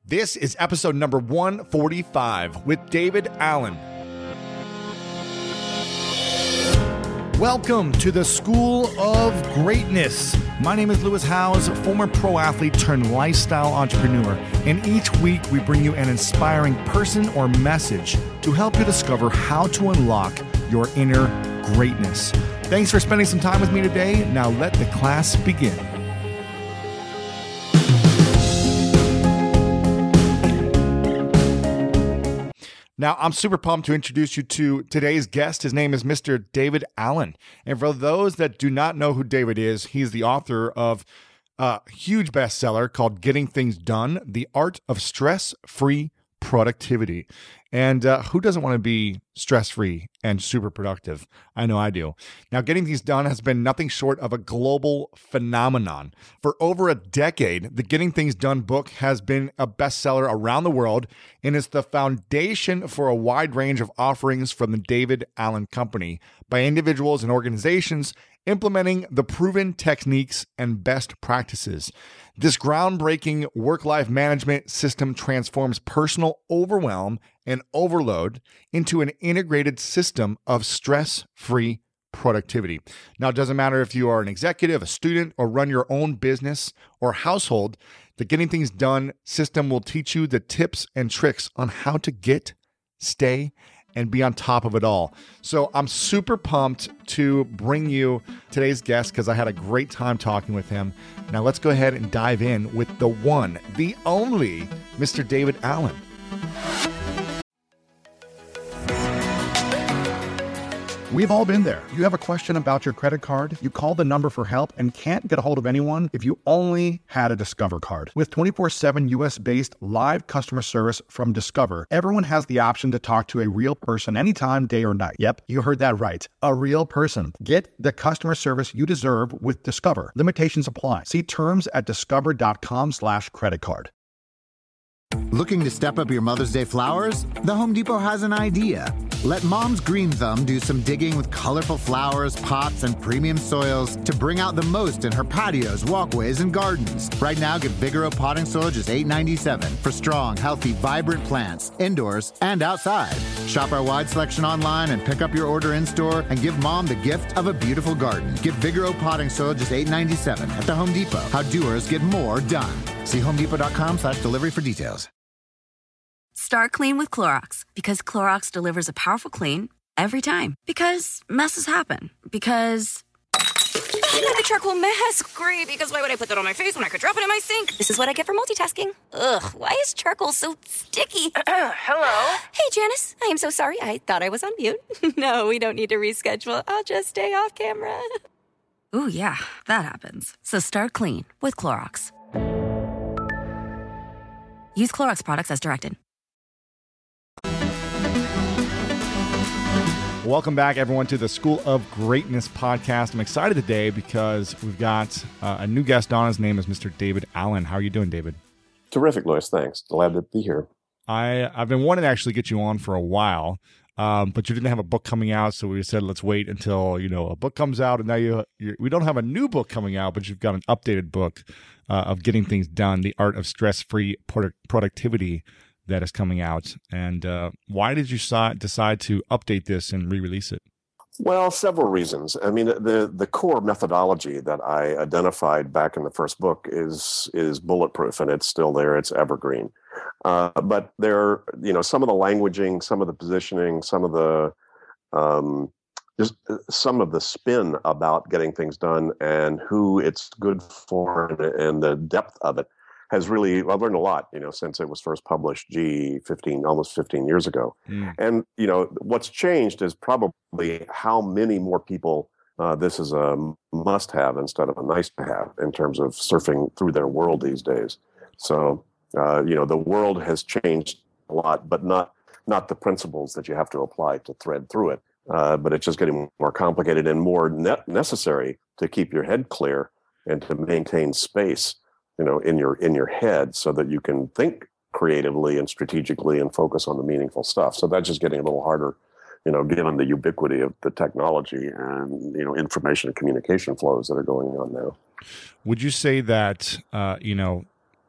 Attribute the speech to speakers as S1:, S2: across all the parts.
S1: This is episode number 145 with David Allen. Welcome to the School of Greatness. My name is Lewis Howes, former pro athlete turned lifestyle entrepreneur, and each week we bring you an inspiring person or message to help you discover how to unlock your inner greatness. Thanks for spending some time with me today. Now let the class begin. Now, I'm super pumped to introduce you to today's guest. His name is Mr. David Allen. And for those that do not know who David is, he's the author of a huge bestseller called Getting Things Done, The Art of Stress-Free Productivity. And who doesn't want to be stress-free and super productive? I know I do. Now, Getting Things Done has been nothing short of a global phenomenon. For over a decade, the Getting Things Done book has been a bestseller around the world and is the foundation for a wide range of offerings from the David Allen Company by individuals and organizations implementing the proven techniques and best practices. This groundbreaking work-life management system transforms personal overwhelm and overload into an integrated system of stress-free productivity. Now, it doesn't matter if you are an executive, a student, or run your own business or household, the Getting Things Done system will teach you the tips and tricks on how to get, stay, and be on top of it all. So I'm super pumped to bring you today's guest because I had a great time talking with him. Now let's go ahead and dive in with the one, the only Mr. David Allen.
S2: We've all been there. You have a question about your credit card, you call the number for help and can't get a hold of anyone if you only had a Discover card. With 24/7 US-based live customer service from Discover, everyone has the option to talk to a real person anytime, day or night. Yep, you heard that right. A real person. Get the customer service you deserve with Discover. Limitations apply. See terms at discover.com/creditcard.
S3: Looking to step up your Mother's Day flowers? The Home Depot has an idea. Let Mom's Green Thumb do some digging with colorful flowers, pots, and premium soils to bring out the most in her patios, walkways, and gardens. Right now, get Vigoro potting soil just $8.97 for strong, healthy, vibrant plants, indoors and outside. Shop our wide selection online and pick up your order in-store and give Mom the gift of a beautiful garden. Get Vigoro potting soil just $8.97 at the Home Depot. How doers get more done. See homedepot.com/delivery for details.
S4: Start clean with Clorox because Clorox delivers a powerful clean every time. Because messes happen. Because not the charcoal mask. Great, because why would I put that on my face when I could drop it in my sink? This is what I get for multitasking. Ugh, why is charcoal so sticky?
S5: Hello?
S4: Hey, Janice. I am so sorry. I thought I was on mute. No, we don't need to reschedule. I'll just stay off camera. Ooh, yeah, that happens. So start clean with Clorox. Use Clorox products as directed.
S1: Welcome back, everyone, to the School of Greatness podcast. I'm excited today because we've got a new guest on. His name is Mr. David Allen. How are you doing, David?
S6: Terrific, Louis. Thanks. Glad to be here.
S1: I've been wanting to actually get you on for a while, but you didn't have a book coming out, so we said let's wait until a book comes out. And now we don't have a new book coming out, but you've got an updated book of Getting Things Done: The Art of Stress-Free Productivity that is coming out. And why did you decide to update this and re-release it?
S6: Well, several reasons. I mean, the core methodology that I identified back in the first book is bulletproof, and it's still there. It's evergreen. But there, some of the languaging, some of the positioning, some of the just some of the spin about getting things done and who it's good for and the depth of it has really, I've learned a lot, since it was first published, almost 15 years ago. And, what's changed is probably how many more people this is a must-have instead of a nice-to-have in terms of surfing through their world these days. So, the world has changed a lot, but not the principles that you have to apply to thread through it. But it's just getting more complicated and more necessary to keep your head clear and to maintain space in your head so that you can think creatively and strategically and focus on the meaningful stuff. So that's just getting a little harder, given the ubiquity of the technology and, information and communication flows that are going on now.
S1: Would you say that,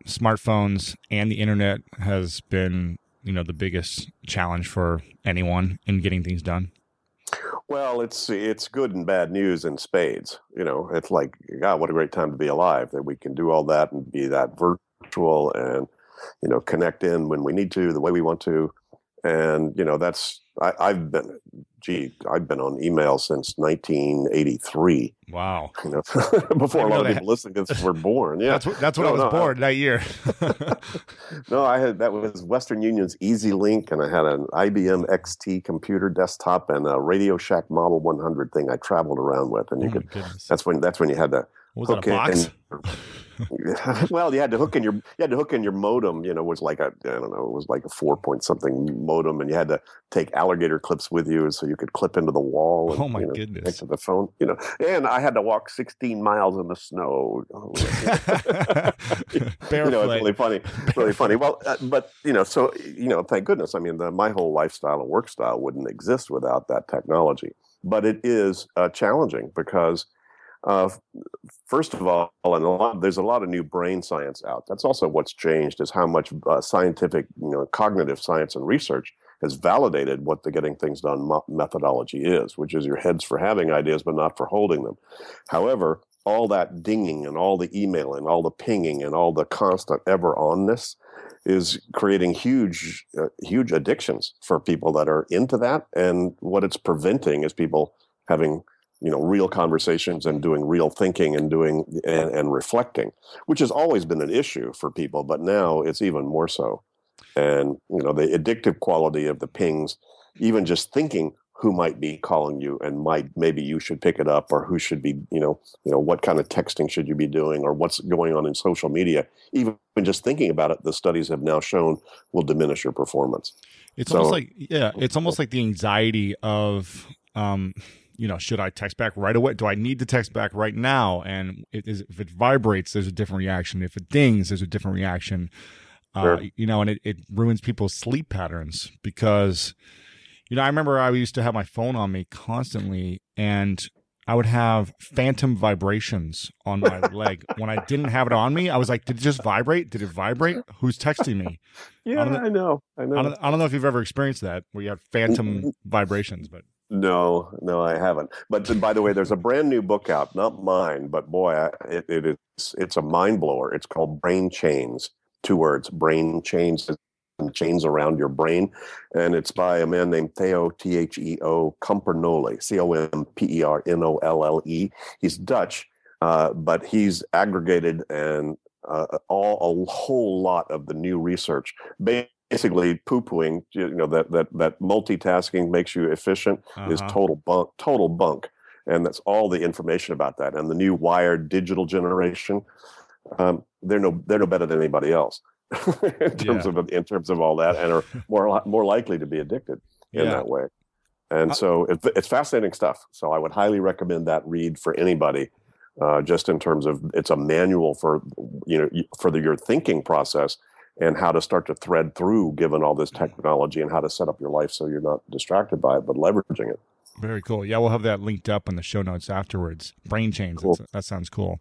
S1: smartphones and the internet has been, the biggest challenge for anyone in getting things done?
S6: Well, it's good and bad news in spades. It's like, God, what a great time to be alive, that we can do all that and be that virtual and, connect in when we need to, the way we want to. And, I've been on email since 1983.
S1: Wow.
S6: Before a lot of people listening to this were born. Yeah.
S1: That's when I was born that year.
S6: No, that was Western Union's EasyLink, and I had an IBM XT computer desktop and a Radio Shack Model 100 thing I traveled around with. And that's when you had to
S1: hook it.
S6: Well, you had to hook in your modem. It was like it was like a 4-point something modem, and you had to take alligator clips with you so you could clip into the wall. And,
S1: oh my goodness!
S6: Next to the phone, and I had to walk 16 miles in the snow. It's really funny, really funny. Well, but so thank goodness. I mean, my whole lifestyle and work style wouldn't exist without that technology. But it is challenging because. First of all, there's a lot of new brain science out. That's also what's changed, is how much scientific, cognitive science and research has validated what the getting things done methodology is, which is your heads for having ideas but not for holding them. However, all that dinging and all the emailing, all the pinging and all the constant ever onness is creating huge addictions for people that are into that. And what it's preventing is people having real conversations and doing real thinking and doing and reflecting, which has always been an issue for people, but now it's even more so. And the addictive quality of the pings, even just thinking who might be calling you and maybe you should pick it up, or who should be, what kind of texting should you be doing, or what's going on in social media. Even just thinking about it, the studies have now shown will diminish your performance.
S1: It's almost like the anxiety of, should I text back right away? Do I need to text back right now? And if it vibrates, there's a different reaction. If it dings, there's a different reaction. Sure. And it ruins people's sleep patterns because, I remember I used to have my phone on me constantly, and I would have phantom vibrations on my leg. When I didn't have it on me, I was like, did it just vibrate? Did it vibrate? Who's texting me?
S6: Yeah, I know.
S1: I don't know if you've ever experienced that, where you have phantom vibrations, but.
S6: No, I haven't. But by the way, there's a brand new book out, not mine, but boy, it's a mind blower. It's called Brain Chains. 2 words, Brain Chains, chains around your brain. And it's by a man named Theo, Theo Compernole, Compernole. He's Dutch, but he's aggregated and a whole lot of the new research. Basically poo-pooing, that multitasking makes you efficient is total bunk. And that's all the information about that. And the new wired digital generation, they're no better than anybody else in terms of all that, and are more likely to be addicted in that way. And so it's fascinating stuff. So I would highly recommend that read for anybody, just in terms of it's a manual for your thinking process and how to start to thread through, given all this technology, and how to set up your life so you're not distracted by it, but leveraging it.
S1: Very cool. Yeah, we'll have that linked up in the show notes afterwards. Brain Chains. Cool. That sounds cool.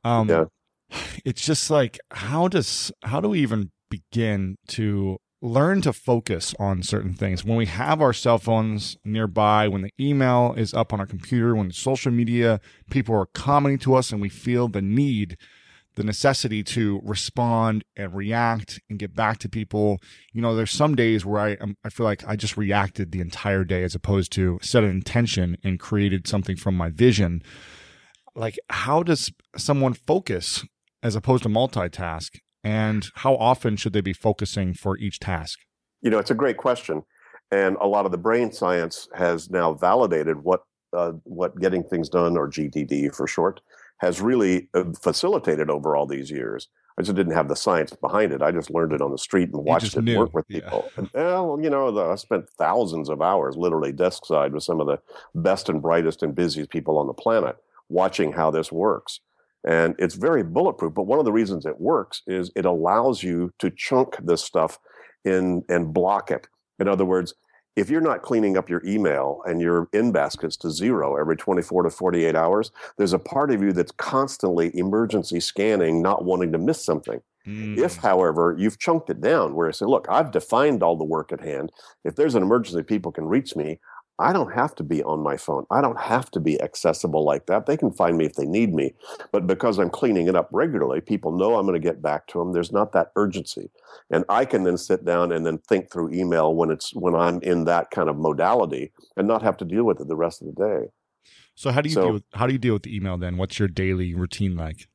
S1: It's just like, how do we even begin to learn to focus on certain things when we have our cell phones nearby, when the email is up on our computer, when social media people are commenting to us, and we feel the necessity to respond and react and get back to people. There's some days where I feel like I just reacted the entire day as opposed to set an intention and created something from my vision. Like, how does someone focus as opposed to multitask? And how often should they be focusing for each task?
S6: It's a great question. And a lot of the brain science has now validated what getting things done, or GTD for short, has really facilitated over all these years. I just didn't have the science behind it. I just learned it on the street and watched it work with people. Yeah. And, I spent thousands of hours literally desk side with some of the best and brightest and busiest people on the planet, watching how this works. And it's very bulletproof. But one of the reasons it works is it allows you to chunk this stuff in and block it. In other words, if you're not cleaning up your email and your in baskets to 0 every 24 to 48 hours, there's a part of you that's constantly emergency scanning, not wanting to miss something. If, however, you've chunked it down where I say, look, I've defined all the work at hand. If there's an emergency, people can reach me. I don't have to be on my phone. I don't have to be accessible like that. They can find me if they need me. But because I'm cleaning it up regularly, people know I'm going to get back to them. There's not that urgency. And I can then sit down and then think through email when I'm in that kind of modality and not have to deal with it the rest of the day.
S1: So how do you deal with the email then? What's your daily routine like?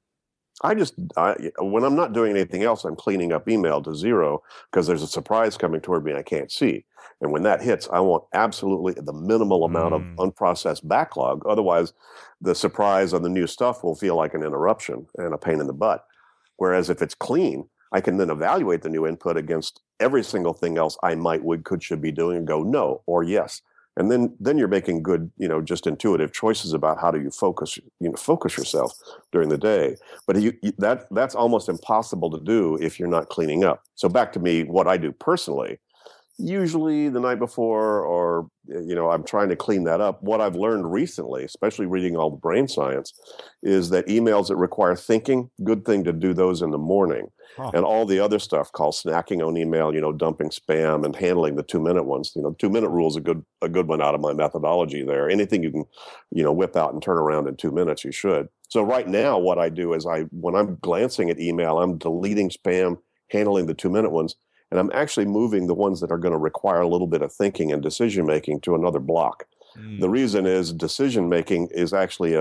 S6: When I'm not doing anything else, I'm cleaning up email to zero because there's a surprise coming toward me I can't see. And when that hits, I want absolutely the minimal amount of unprocessed backlog. Otherwise, the surprise on the new stuff will feel like an interruption and a pain in the butt. Whereas if it's clean, I can then evaluate the new input against every single thing else I should be doing and go no or yes. And then you're making good, just intuitive choices about how do you focus yourself during the day. But that's almost impossible to do if you're not cleaning up. So back to me, what I do personally, usually the night before, or I'm trying to clean that up. What I've learned recently, especially reading all the brain science, is that emails that require thinking, good thing to do those in the morning. And all the other stuff called snacking on email, dumping spam and handling the 2-minute ones. 2-minute rule is a good one out of my methodology there. Anything you can, whip out and turn around in 2 minutes, you should. So right now, what I do is when I'm glancing at email, I'm deleting spam, handling the 2-minute ones, and I'm actually moving the ones that are going to require a little bit of thinking and decision making to another block. The reason is decision making is actually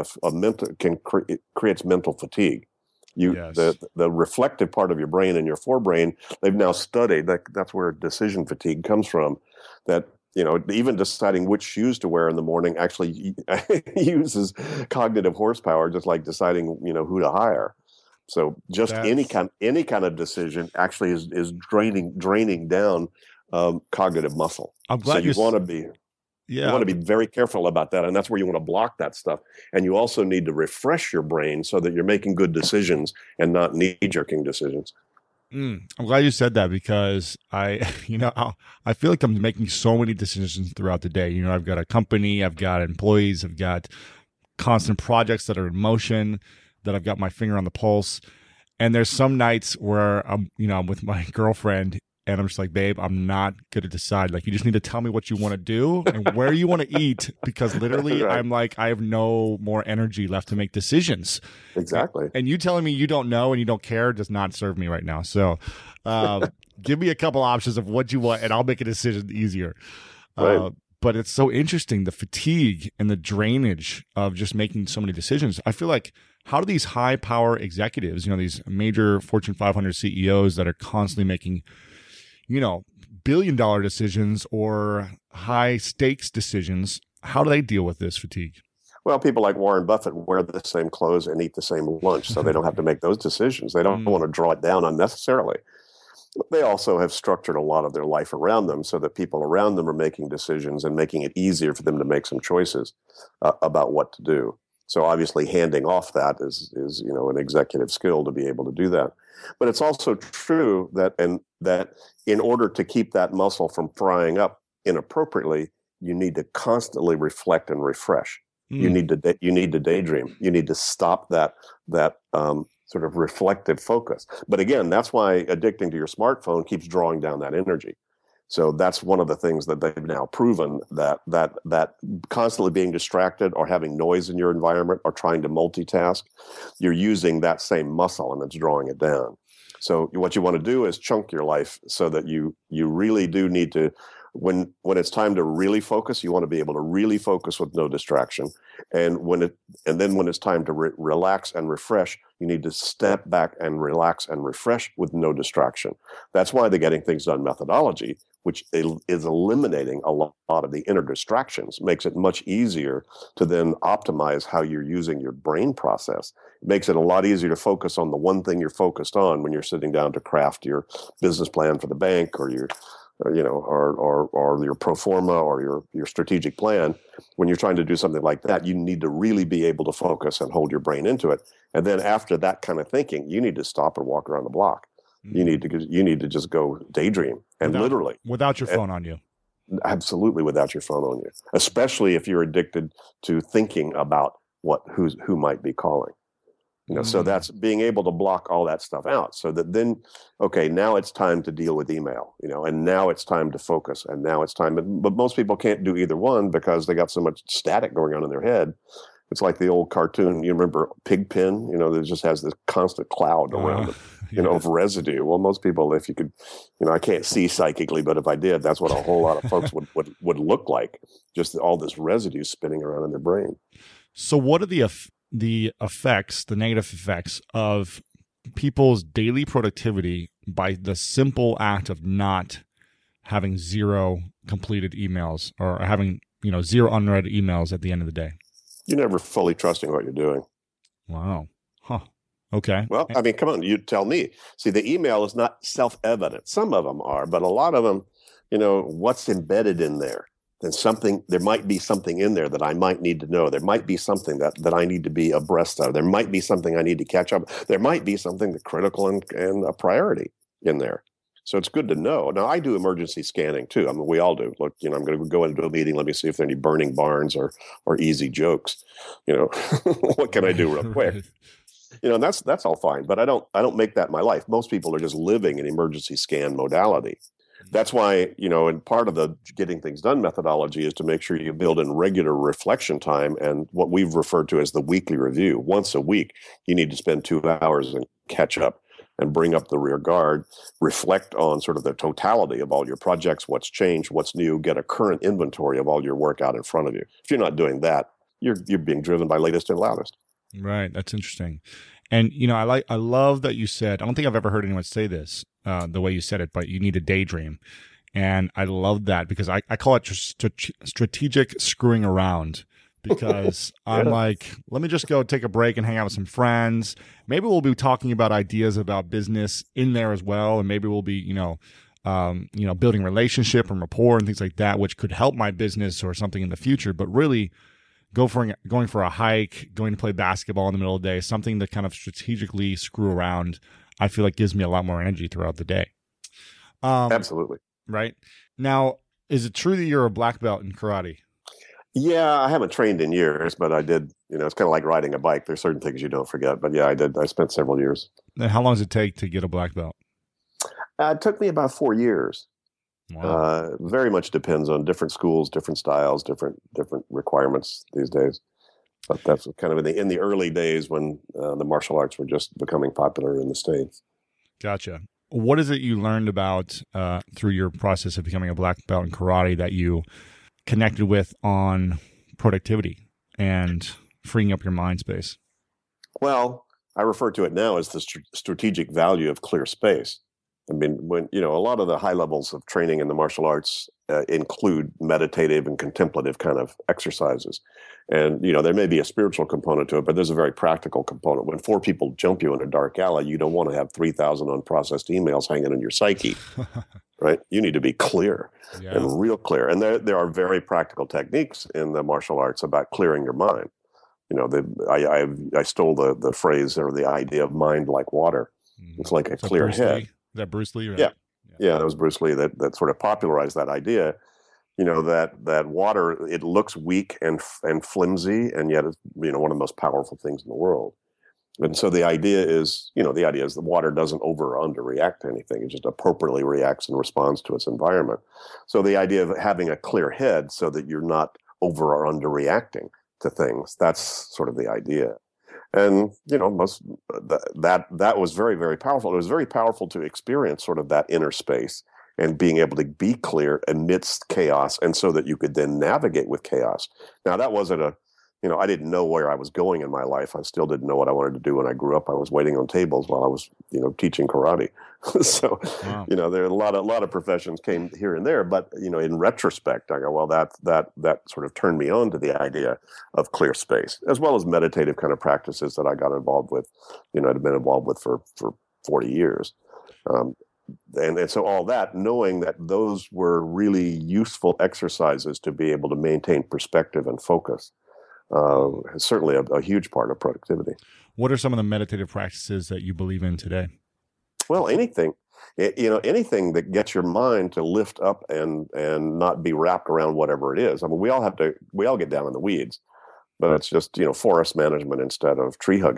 S6: it creates mental fatigue. The reflective part of your brain and your forebrain, they've now studied that's where decision fatigue comes from. That even deciding which shoes to wear in the morning actually uses cognitive horsepower, just like deciding who to hire. So just any kind of decision actually is draining down cognitive muscle.
S1: I'm glad
S6: you want to be. Yeah. You want to be very careful about that. And that's where you want to block that stuff. And you also need to refresh your brain so that you're making good decisions and not knee-jerking decisions.
S1: I'm glad you said that because I feel like I'm making so many decisions throughout the day. I've got a company, I've got employees, I've got constant projects that are in motion, that I've got my finger on the pulse. And there's some nights where I'm with my girlfriend and I'm just like, babe, I'm not going to decide. Like, you just need to tell me what you want to do and where you want to eat, because literally right. I'm like, I have no more energy left to make decisions.
S6: Exactly.
S1: And you telling me you don't know and you don't care does not serve me right now. So give me a couple options of what you want and I'll make a decision easier.
S6: Right.
S1: But it's so interesting, the fatigue and the drainage of just making so many decisions. I feel like, how do these high power executives, these major Fortune 500 CEOs that are constantly making billion-dollar decisions or high-stakes decisions, how do they deal with this fatigue?
S6: Well, people like Warren Buffett wear the same clothes and eat the same lunch, so they don't have to make those decisions. They don't want to draw it down unnecessarily. They also have structured a lot of their life around them so that people around them are making decisions and making it easier for them to make some choices about what to do. So obviously handing off that is an executive skill to be able to do that. But it's also true that in order to keep that muscle from frying up inappropriately, you need to constantly reflect and refresh. You need to daydream. You need to stop that sort of reflective focus. But again, that's why addicting to your smartphone keeps drawing down that energy. So that's one of the things that they've now proven, that constantly being distracted or having noise in your environment or trying to multitask, you're using that same muscle and it's drawing it down. So what you want to do is chunk your life so that you really do need to, when it's time to really focus, you want to be able to really focus with no distraction. And then when it's time to relax and refresh, you need to step back and relax and refresh with no distraction. That's why the Getting Things Done methodology, which is eliminating a lot of the inner distractions, makes it much easier to then optimize how you're using your brain process. It makes it a lot easier to focus on the one thing you're focused on when you're sitting down to craft your business plan for the bank or your pro forma or your strategic plan. When you're trying to do something like that, you need to really be able to focus and hold your brain into it. And then after that kind of thinking, you need to stop and walk around the block. You need to just go daydream
S1: without your phone on you.
S6: Absolutely, without your phone on you, especially if you're addicted to thinking about who might be calling. So that's being able to block all that stuff out so that then, okay, now it's time to deal with email, and now it's time to focus, and now it's time. But most people can't do either one because they got so much static going on in their head. It's like the old cartoon. You remember Pigpen? That just has this constant cloud around it, of residue. Well, most people, if you could, I can't see psychically, but if I did, that's what a whole lot of folks would look like. Just all this residue spinning around in their brain.
S1: So what are the effects, the negative effects of people's daily productivity by the simple act of not having zero completed emails or having, zero unread emails at the end of the day?
S6: You're never fully trusting what you're doing.
S1: Wow. Huh. Okay.
S6: Well, I mean, come on, you tell me. See, the email is not self-evident. Some of them are, but a lot of them, what's embedded in there? Then there might be something in there that I might need to know. There might be something that I need to be abreast of. There might be something I need to catch up. There might be something that's critical and a priority in there. So it's good to know. Now, I do emergency scanning too. I mean, we all do. Look, I'm going to go into a meeting. Let me see if there are any burning barns or easy jokes. What can I do real quick? And that's all fine. But I don't make that my life. Most people are just living in emergency scan modality. That's why, and part of the getting things done methodology is to make sure you build in regular reflection time and what we've referred to as the weekly review. Once a week, you need to spend 2 hours and catch up and bring up the rear guard, reflect on sort of the totality of all your projects, what's changed, what's new, get a current inventory of all your work out in front of you. If you're not doing that, you're being driven by latest and loudest. Right.
S1: That's interesting. And, I love that you said, I don't think I've ever heard anyone say this the way you said it, but you need a daydream. And I love that because I call it strategic screwing around. Because I'm like, let me just go take a break and hang out with some friends. Maybe we'll be talking about ideas about business in there as well. And maybe we'll be, building relationship and rapport and things like that, which could help my business or something in the future. But really going for a hike, going to play basketball in the middle of the day, something to kind of strategically screw around, I feel like gives me a lot more energy throughout the day.
S6: Absolutely.
S1: Right. Now, is it true that you're a black belt in karate?
S6: Yeah, I haven't trained in years, but I did. It's kind of like riding a bike. There's certain things you don't forget. But yeah, I did. I spent several years.
S1: And how long does it take to get a black belt?
S6: It took me about 4 years. Wow. Very much depends on different schools, different styles, different requirements these days. But that's kind of in the early days when the martial arts were just becoming popular in the States.
S1: Gotcha. What is it you learned about through your process of becoming a black belt in karate that you connected with on productivity and freeing up your mind space?
S6: Well, I refer to it now as the strategic value of clear space. I mean, when a lot of the high levels of training in the martial arts include meditative and contemplative kind of exercises. And, there may be a spiritual component to it, but there's a very practical component. When 4 people jump you in a dark alley, you don't want to have 3,000 unprocessed emails hanging in your psyche, right? You need to be clear and real clear. And there are very practical techniques in the martial arts about clearing your mind. I stole the phrase or the idea of mind like water. It's like a clear head.
S1: Is that Bruce Lee? Right?
S6: Yeah, that was Bruce Lee that sort of popularized that idea. That water, it looks weak and flimsy, and yet it's one of the most powerful things in the world. And so the idea is the water doesn't over or underreact to anything. It just appropriately reacts and responds to its environment. So the idea of having a clear head so that you're not over or underreacting to things, that's sort of the idea. And, that was very, very powerful. It was very powerful to experience sort of that inner space and being able to be clear amidst chaos, and so that you could then navigate with chaos. Now, that wasn't I didn't know where I was going in my life. I still didn't know what I wanted to do when I grew up. I was waiting on tables while I was, teaching karate. So, wow. There are a lot of professions came here and there, but, in retrospect, I go, well, that sort of turned me on to the idea of clear space, as well as meditative kind of practices that I got involved with, I'd been involved with for 40 years. And so all that, knowing that those were really useful exercises to be able to maintain perspective and focus, is certainly a huge part of productivity.
S1: What are some of the meditative practices that you believe in today?
S6: Well, anything that gets your mind to lift up and not be wrapped around whatever it is. I mean, we all get down in the weeds, but it's just, forest management instead of tree hugging.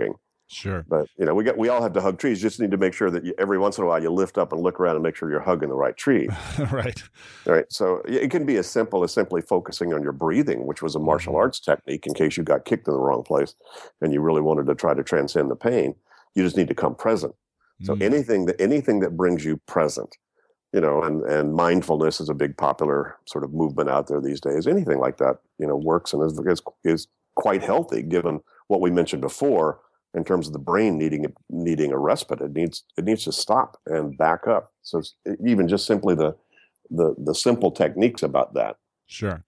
S1: Sure.
S6: But we all have to hug trees. Just need to make sure that every once in a while you lift up and look around and make sure you're hugging the right tree.
S1: Right.
S6: All right. So it can be as simple as simply focusing on your breathing, which was a martial arts technique in case you got kicked in the wrong place and you really wanted to try to transcend the pain. You just need to come present. So anything that brings you present, and mindfulness is a big popular sort of movement out there these days. Anything like that, works and is quite healthy given what we mentioned before. In terms of the brain needing a respite, it needs to stop and back up. So it's even just simply the simple techniques about that.
S1: Sure.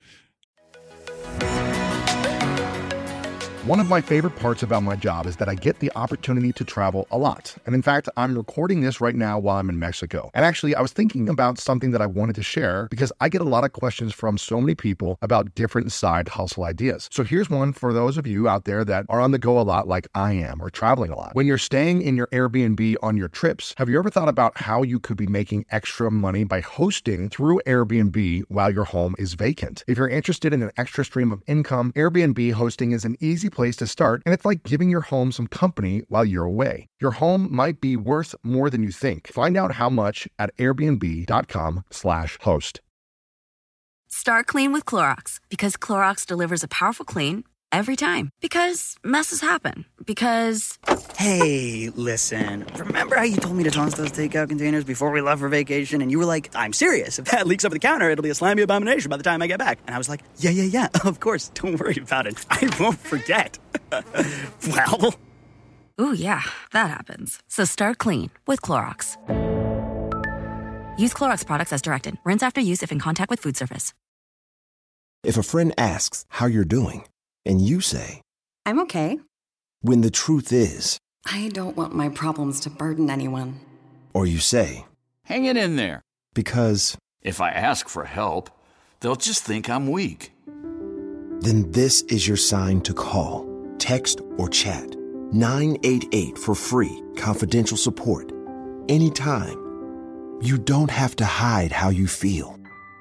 S2: One of my favorite parts about my job is that I get the opportunity to travel a lot. And in fact, I'm recording this right now while I'm in Mexico. And actually, I was thinking about something that I wanted to share because I get a lot of questions from so many people about different side hustle ideas. So here's one for those of you out there that are on the go a lot like I am, or traveling a lot. When you're staying in your Airbnb on your trips, have you ever thought about how you could be making extra money by hosting through Airbnb while your home is vacant? If you're interested in an extra stream of income, Airbnb hosting is an easy place to start, and it's like giving your home some company while you're away. Your home might be worth more than you think. Find out how much at airbnb.com/host.
S4: Start clean with Clorox, because Clorox delivers a powerful clean every time. Because messes happen. Because...
S5: Hey, listen. Remember how you told me to toss those takeout containers before we left for vacation? And you were like, I'm serious. If that leaks over the counter, it'll be a slimy abomination by the time I get back. And I was like, yeah, of course. Don't worry about it. I won't forget. Well...
S4: Ooh, yeah, that happens. So start clean with Clorox. Use Clorox products as directed. Rinse after use if in contact with food surface.
S7: If a friend asks how you're doing, and you say,
S8: I'm okay.
S7: When the truth is,
S8: I don't want my problems to burden anyone.
S7: Or you say,
S9: hang it in there.
S7: Because
S9: if I ask for help, they'll just think I'm weak.
S7: Then this is your sign to call, text, or chat 988 for free, confidential support. Anytime. You don't have to hide how you feel.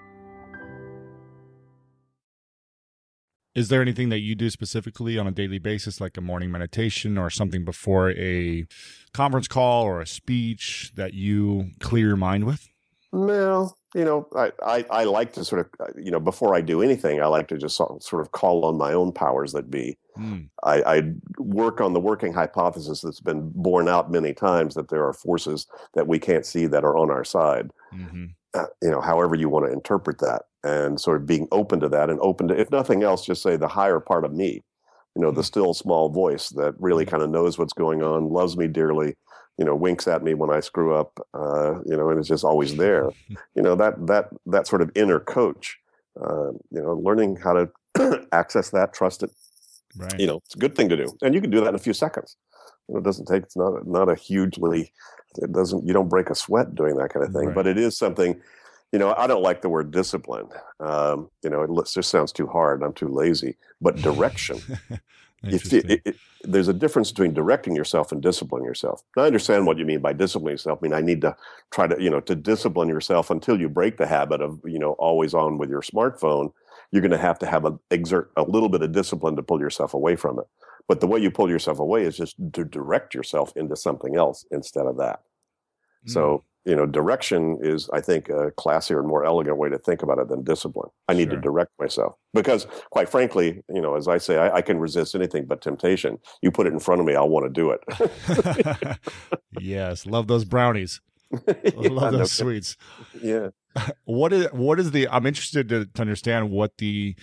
S1: Is there anything that you do specifically on a daily basis, like a morning meditation or something before a conference call or a speech that you clear your mind with?
S6: Well, I like to sort of, before I do anything, I like to just sort of call on my own powers that be. I work on the working hypothesis that's been borne out many times that there are forces that we can't see that are on our side. However you want to interpret that, and sort of being open to that, and open to, if nothing else, just say the higher part of me, the still small voice that really kind of knows what's going on, loves me dearly, winks at me when I screw up, and it's just always there. That sort of inner coach, learning how to access that, trust it.
S1: Right.
S6: It's a good thing to do, and you can do that in a few seconds. It doesn't take. It's not a hugely. It doesn't. You don't break a sweat doing that kind of thing. Right. But it is something. I don't like the word discipline. It just sounds too hard. I'm too lazy. But direction. There's a difference between directing yourself and disciplining yourself. Now, I understand what you mean by disciplining yourself. I mean, I need to try to, to discipline yourself until you break the habit of, always on with your smartphone. You're going to have exert a little bit of discipline to pull yourself away from it. But the way you pull yourself away is just to direct yourself into something else instead of that. So, direction is, I think, a classier and more elegant way to think about it than discipline. I need to direct myself because, quite frankly, as I say, I can resist anything but temptation. You put it in front of me, I'll want to do it.
S1: Yes. Love those brownies. Love those sweets.
S6: Yeah.
S1: What is the, I'm interested to understand what the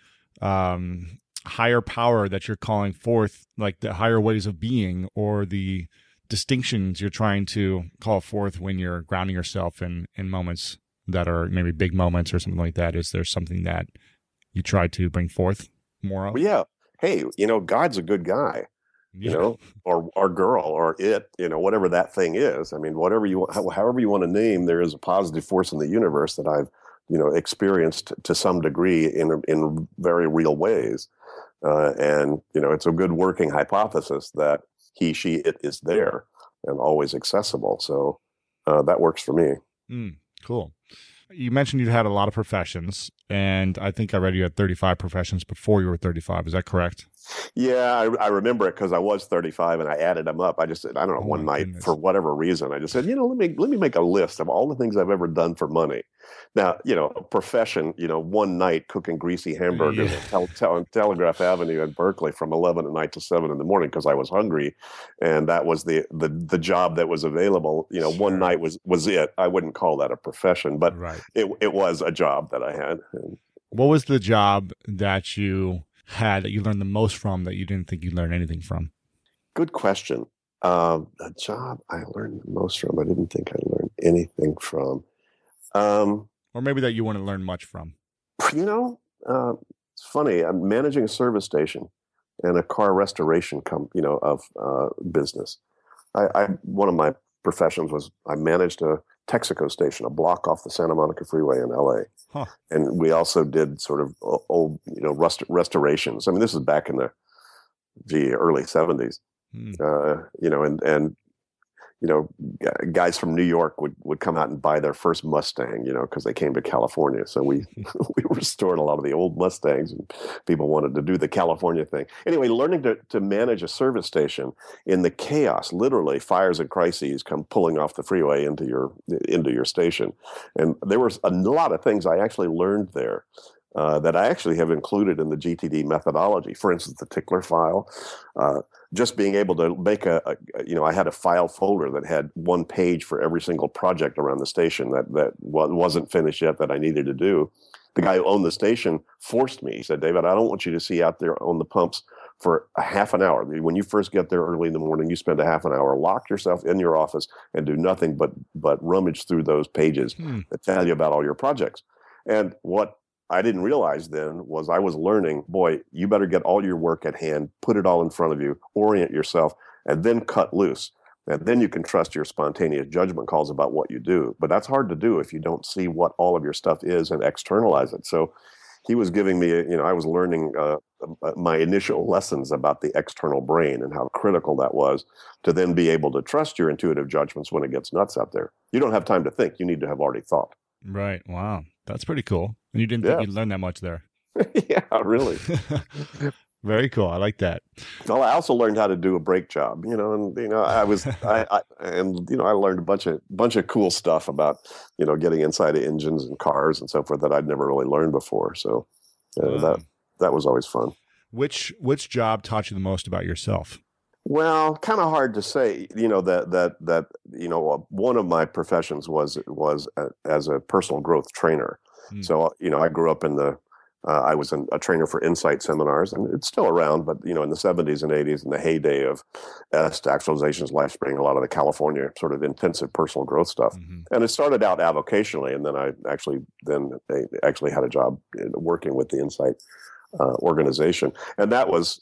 S1: higher power that you're calling forth, like the higher ways of being or the distinctions you're trying to call forth when you're grounding yourself in moments that are maybe big moments or something like that. Is there something that you try to bring forth more of?
S6: Well, yeah. Hey, God's a good guy, or girl or it, whatever that thing is. I mean, whatever you want, however you want to name, there is a positive force in the universe that I've, experienced to some degree in very real ways. And it's a good working hypothesis that he, she, it is there and always accessible. So that works for me.
S1: Cool. You mentioned you had a lot of professions, and I think I read you had 35 professions before you were 35. Is that correct?
S6: Yeah, I remember it because I was 35 and I added them up. I just said, I don't know, one night for whatever reason, I just said, let me make a list of all the things I've ever done for money. Now, profession, one night cooking greasy hamburgers on Telegraph Avenue in Berkeley from 11 at night to 7 in the morning because I was hungry, and that was the job that was available. One night was it. I wouldn't call that a profession, but it was a job that I had.
S1: What was the job that you had that you learned the most from that you didn't think you'd learn anything from?
S6: Good question. A job I learned the most from, I didn't think I learned anything from.
S1: Or maybe that you wouldn't learn much from.
S6: It's funny. I'm managing a service station and a car restoration business. One of my professions was I managed a Texaco station, a block off the Santa Monica Freeway in LA. Huh. And we also did sort of old, restorations. I mean, this is back in the early 70s. Guys from New York would come out and buy their first Mustang, because they came to California. So we restored a lot of the old Mustangs, and people wanted to do the California thing. Anyway, learning to manage a service station in the chaos, literally fires and crises come pulling off the freeway into your station. And there was a lot of things I actually learned there. That I actually have included in the GTD methodology. For instance, the tickler file, just being able to make I had a file folder that had one page for every single project around the station that wasn't finished yet that I needed to do. The guy who owned the station forced me. He said, David, I don't want you to see out there on the pumps for a half an hour. When you first get there early in the morning, you spend a half an hour, lock yourself in your office and do nothing but rummage through those pages that tell you about all your projects. And what I didn't realize then was I was learning, boy, you better get all your work at hand, put it all in front of you, orient yourself, and then cut loose. And then you can trust your spontaneous judgment calls about what you do. But that's hard to do if you don't see what all of your stuff is and externalize it. So he was giving me, I was learning my initial lessons about the external brain and how critical that was to then be able to trust your intuitive judgments when it gets nuts out there. You don't have time to think. You need to have already thought.
S1: Right. Wow. That's pretty cool. And you didn't think you'd learn that much there.
S6: Yeah, really.
S1: Very cool. I like that.
S6: Well, I also learned how to do a brake job, I learned a bunch of cool stuff about, getting inside of engines and cars and so forth that I'd never really learned before. So that was always fun.
S1: Which job taught you the most about yourself?
S6: Well, kind of hard to say, that one of my professions was as a personal growth trainer. So, I grew up I was a trainer for Insight seminars, and it's still around, but, in the 70s and 80s, in the heyday of EST, Actualizations, LifeSpring, a lot of the California sort of intensive personal growth stuff. Mm-hmm. And it started out avocationally, and then I actually had a job working with the Insight organization. And that was,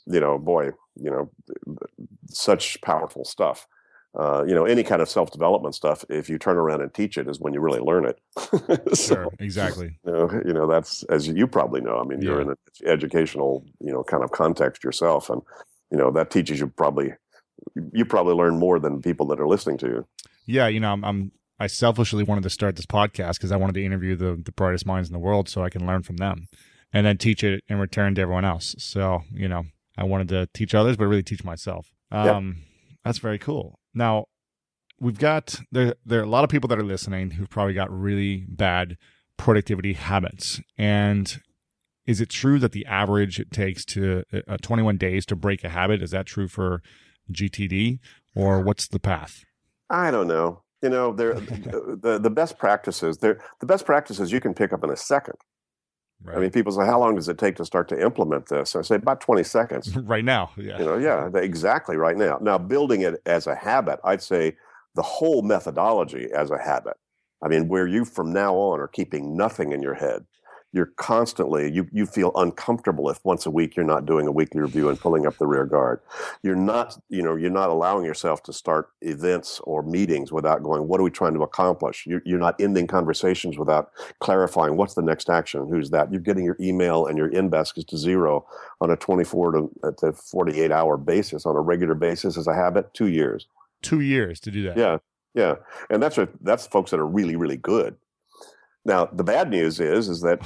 S6: such powerful stuff. Any kind of self-development stuff, if you turn around and teach it, is when you really learn it.
S1: Sure, exactly.
S6: That's, as you probably know, I mean, you're in an educational, kind of context yourself. And, that teaches you probably learn more than people that are listening to you.
S1: Yeah. I selfishly wanted to start this podcast because I wanted to interview the brightest minds in the world so I can learn from them and then teach it in return to everyone else. So, I wanted to teach others, but really teach myself. That's very cool. Now, we've got, there are a lot of people that are listening who've probably got really bad productivity habits. And is it true that the average it takes to 21 days to break a habit? Is that true for GTD, or what's the path?
S6: I don't know. The best practices you can pick up in a second. Right. I mean, people say, how long does it take to start to implement this? I say about 20 seconds.
S1: Right now. Yeah.
S6: Exactly right now. Now, building it as a habit, I'd say the whole methodology as a habit. I mean, where you from now on are keeping nothing in your head. You're constantly, you feel uncomfortable if once a week you're not doing a weekly review and pulling up the rear guard. You're not allowing yourself to start events or meetings without going, what are we trying to accomplish? You're not ending conversations without clarifying what's the next action, who's that. You're getting your email and your inbox to zero on a 24 to 48 hour basis on a regular basis as a habit. 2 years.
S1: 2 years to do that.
S6: Yeah. And that's folks that are really, really good. Now, the bad news is that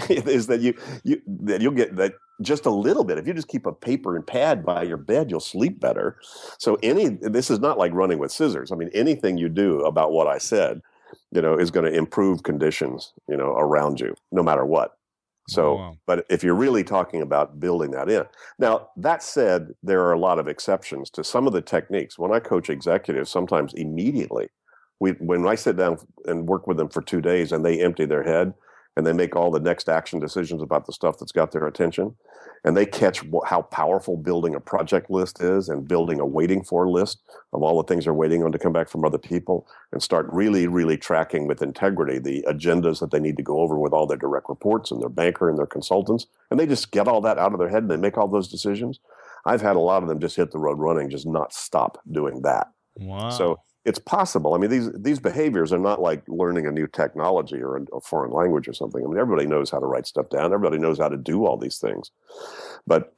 S6: you'll get that just a little bit. If you just keep a paper and pad by your bed, you'll sleep better. So this is not like running with scissors. I mean, anything you do about what I said, is going to improve conditions, around you, no matter what. So,
S1: Wow.
S6: But if you're really talking about building that in. Now, that said, there are a lot of exceptions to some of the techniques. When I coach executives, sometimes immediately, when I sit down and work with them for 2 days and they empty their head and they make all the next action decisions about the stuff that's got their attention, and they catch how powerful building a project list is and building a waiting for list of all the things they're waiting on to come back from other people, and start really, really tracking with integrity the agendas that they need to go over with all their direct reports and their banker and their consultants, and they just get all that out of their head and they make all those decisions. I've had a lot of them just hit the road running, just not stop doing that.
S1: Wow.
S6: So it's possible. I mean, these behaviors are not like learning a new technology or a foreign language or something. I mean, everybody knows how to write stuff down. Everybody knows how to do all these things. But,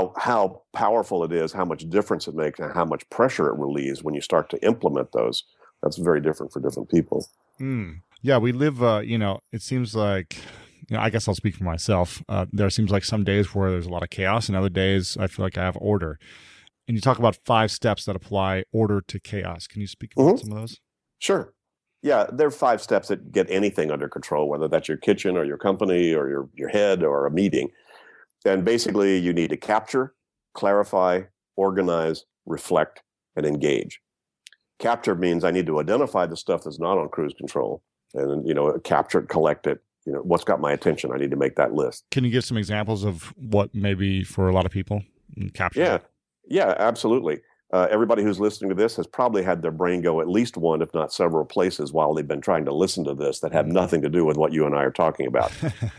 S6: how powerful it is, how much difference it makes, and how much pressure it relieves when you start to implement those, that's very different for different people.
S1: Yeah, we live, it seems like, I guess I'll speak for myself. There seems like some days where there's a lot of chaos, and other days I feel like I have order. And you talk about 5 steps that apply order to chaos. Can you speak about some of those?
S6: Sure. Yeah, there are 5 steps that get anything under control, whether that's your kitchen or your company or your head or a meeting. And basically, you need to capture, clarify, organize, reflect, and engage. Capture means I need to identify the stuff that's not on cruise control and, capture it, collect it. What's got my attention? I need to make that list.
S1: Can you give some examples of what maybe for a lot of people capture?
S6: Yeah, absolutely. Everybody who's listening to this has probably had their brain go at least one, if not several places while they've been trying to listen to this that have nothing to do with what you and I are talking about.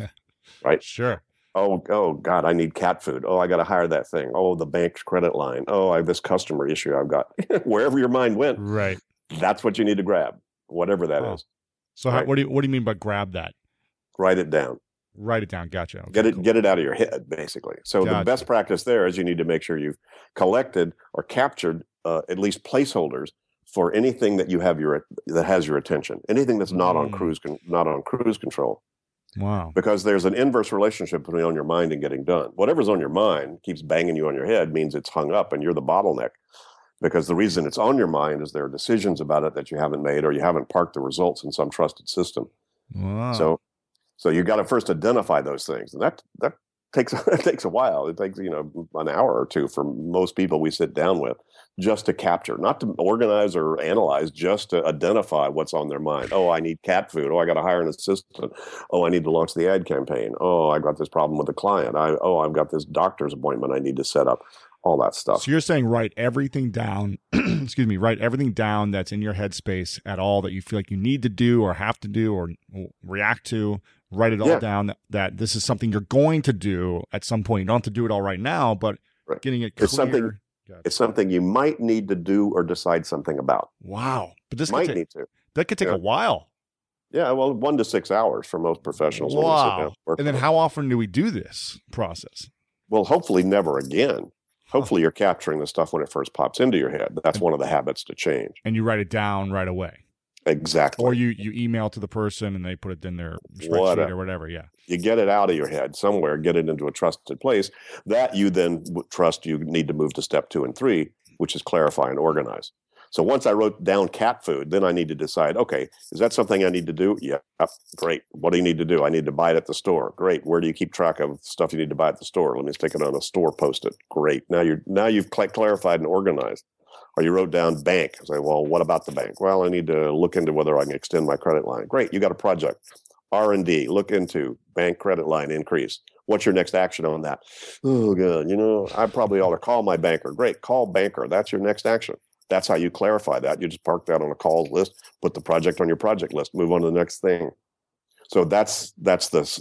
S6: Right?
S1: Sure.
S6: Oh, God, I need cat food. Oh, I got to hire that thing. Oh, the bank's credit line. Oh, I have this customer issue I've got. Wherever your mind went,
S1: right?
S6: That's what you need to grab, whatever that is.
S1: So
S6: right?
S1: What do you mean by grab that?
S6: Write it down.
S1: Write it down. Gotcha. Okay,
S6: Get it out of your head, basically. So the best practice there is you need to make sure you've collected or captured at least placeholders for anything that you have that has your attention. Anything that's not on cruise control.
S1: Wow.
S6: Because there's an inverse relationship between on your mind and getting done. Whatever's on your mind keeps banging you on your head means it's hung up and you're the bottleneck. Because the reason it's on your mind is there are decisions about it that you haven't made or you haven't parked the results in some trusted system.
S1: Wow.
S6: So you got to first identify those things, and that takes a while. It takes an hour or two for most people we sit down with just to capture, not to organize or analyze, just to identify what's on their mind. Oh, I need cat food. Oh, I got to hire an assistant. Oh, I need to launch the ad campaign. Oh, I got this problem with a client. I've got this doctor's appointment I need to set up. All that stuff.
S1: So you're saying write everything down, write everything down that's in your headspace at all that you feel like you need to do or have to do or react to. Write it all down that this is something you're going to do at some point. You don't have to do it all right now, but getting it clear.
S6: It's something you might need to do or decide something about.
S1: Wow. But this
S6: might need to.
S1: That could take a while.
S6: Yeah, well, 1 to 6 hours for most professionals.
S1: Wow. And then how often do we do this process?
S6: Well, hopefully never again. Hopefully you're capturing the stuff when it first pops into your head. That's one of the habits to change.
S1: And you write it down right away.
S6: Exactly.
S1: Or you email to the person and they put it in their spreadsheet or whatever. Yeah.
S6: You get it out of your head somewhere, get it into a trusted place that you then trust you need to move to step 2 and 3, which is clarify and organize. So once I wrote down cat food, then I need to decide, okay, is that something I need to do? Yeah, great. What do you need to do? I need to buy it at the store. Great. Where do you keep track of stuff you need to buy at the store? Let me stick it on a store post-it. Great. Now you've clarified and organized. Or you wrote down bank. I say, well, what about the bank? Well, I need to look into whether I can extend my credit line. Great. You got a project. R&D, look into bank credit line increase. What's your next action on that? Oh, good. I probably ought to call my banker. Great. Call banker. That's your next action. That's how you clarify that. You just park that on a calls list, put the project on your project list, move on to the next thing. So that's the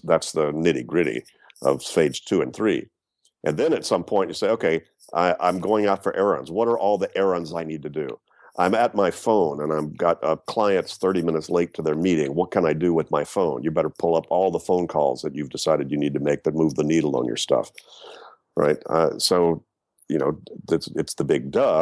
S6: nitty gritty of stage 2 and 3. And then at some point you say, okay, I'm going out for errands. What are all the errands I need to do? I'm at my phone and I've got clients 30 minutes late to their meeting. What can I do with my phone? You better pull up all the phone calls that you've decided you need to make that move the needle on your stuff, right? So, it's the big duh.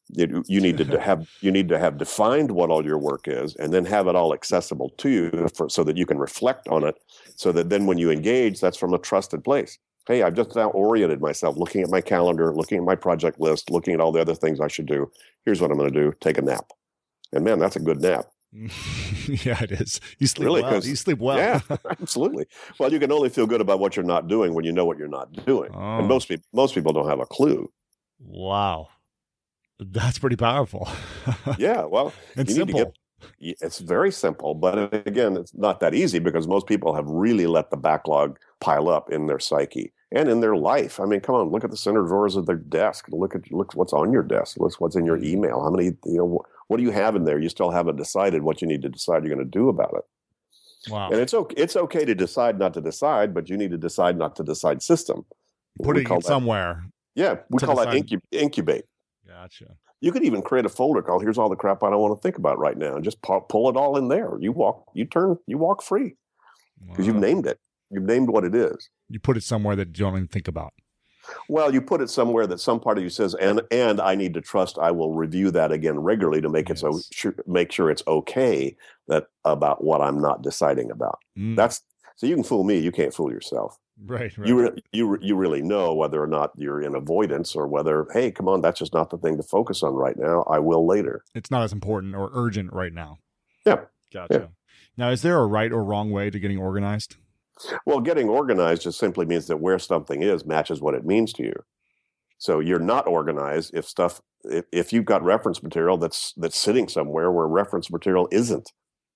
S6: You need to have defined what all your work is, and then have it all accessible to you so that you can reflect on it, so that then when you engage, that's from a trusted place. Hey, I've just now oriented myself, looking at my calendar, looking at my project list, looking at all the other things I should do. Here's what I'm going to do: take a nap. And man, that's a good nap.
S1: Yeah, it is. You sleep
S6: Really,
S1: well. You sleep well.
S6: Yeah, absolutely. Well, you can only feel good about what you're not doing when you know what you're not doing.
S1: Oh.
S6: And most people don't have a clue.
S1: Wow. That's pretty powerful.
S6: Yeah, well,
S1: and
S6: you
S1: simple.
S6: It's very simple, but again, it's not that easy because most people have really let the backlog pile up in their psyche and in their life. I mean, come on, look at the center drawers of their desk. Look what's on your desk. Look what's in your email. How many, what do you have in there? You still haven't decided what you need to decide you're going to do about it.
S1: Wow.
S6: And it's okay to decide not to decide, but you need to decide not to decide system.
S1: Put it somewhere.
S6: Yeah, we call that incubate.
S1: Gotcha.
S6: You could even create a folder called "Here's all the crap I don't want to think about right now," and just pull it all in there. You walk free because you've named it. You've named what it is.
S1: You put it somewhere that you don't even think about.
S6: Well, you put it somewhere that some part of you says, and I need to trust. I will review that again regularly to make it so make sure it's okay that about what I'm not deciding about. That's so you can fool me. You can't fool yourself.
S1: Right.
S6: You really know whether or not you're in avoidance or whether, hey, come on, that's just not the thing to focus on right now. I will later.
S1: It's not as important or urgent right now.
S6: Yeah.
S1: Gotcha.
S6: Yeah.
S1: Now, is there a right or wrong way to getting organized?
S6: Well, getting organized just simply means that where something is matches what it means to you. So you're not organized if you've got reference material that's sitting somewhere where reference material isn't.